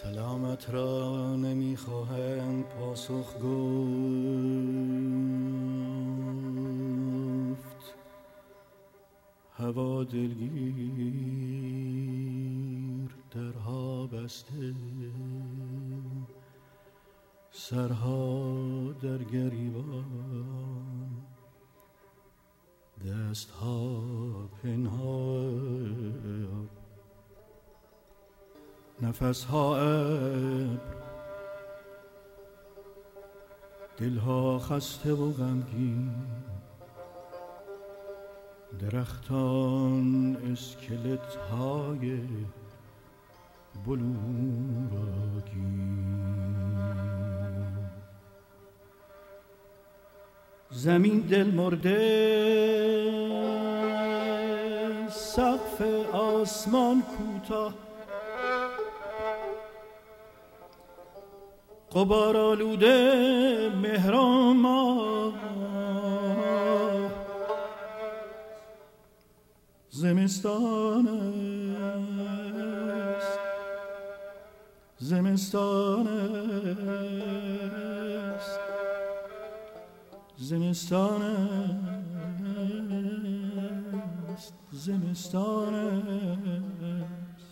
سلامت را نمیخواهند پاسخ گفت، هوا دلگیر درها بسته، سرها در گریبان، دستها پنهان، نفسها ابر، دلها خسته و غمگین، درختان اسکلت های بلورگین، زمین دل مرده، سقف آسمان کوتاه، غبار آلوده مهر ماه، زمستان است، زمستان است، زمستان است، زمستان است.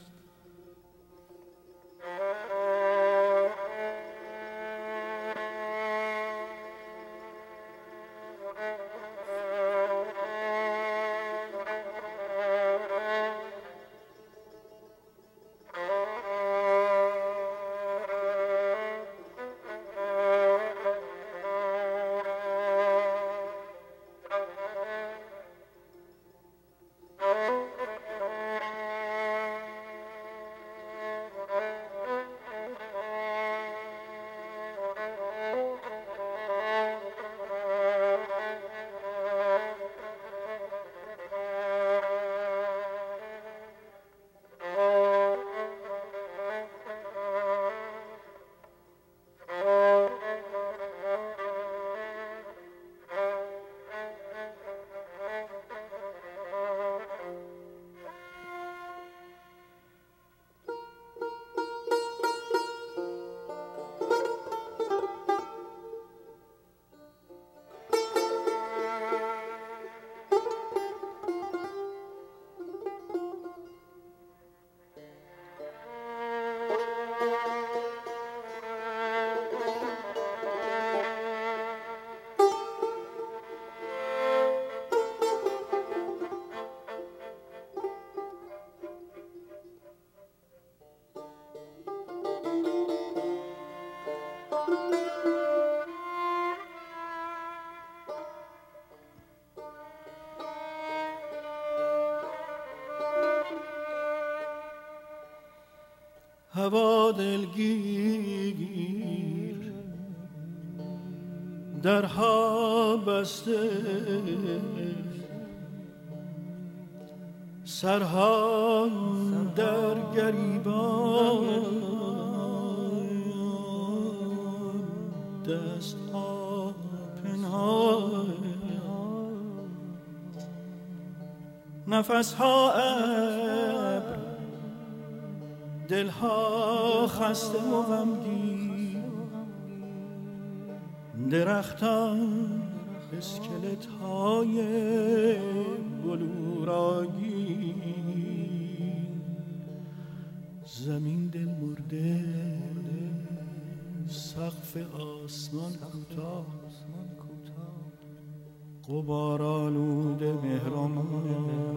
هوا دلگیر درها بسته، سرها در گریبان، دستها پنهان، نفسها ابر، دلها خسته و غمگین، درختان اسکلت های بلورگین، زمین دل مرده، سقف آسمان کوتاه، غبار آلوده مهرمان،